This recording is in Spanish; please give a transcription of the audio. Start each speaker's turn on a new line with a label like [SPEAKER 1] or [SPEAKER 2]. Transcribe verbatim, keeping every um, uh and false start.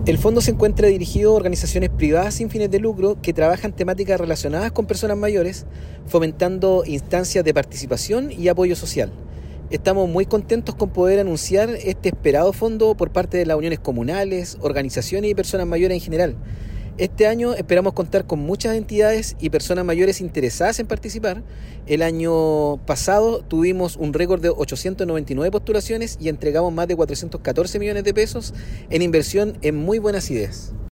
[SPEAKER 1] El fondo se encuentra dirigido a organizaciones privadas sin fines de lucro que trabajan temáticas relacionadas con personas mayores, fomentando instancias de participación y apoyo social. Estamos muy contentos con poder anunciar este esperado fondo por parte de las uniones comunales, organizaciones y personas mayores en general. Este año esperamos contar con muchas entidades y personas mayores interesadas en participar. El año pasado tuvimos un récord de ochocientas noventa y nueve postulaciones y entregamos más de cuatrocientos catorce millones de pesos en inversión en muy buenas ideas.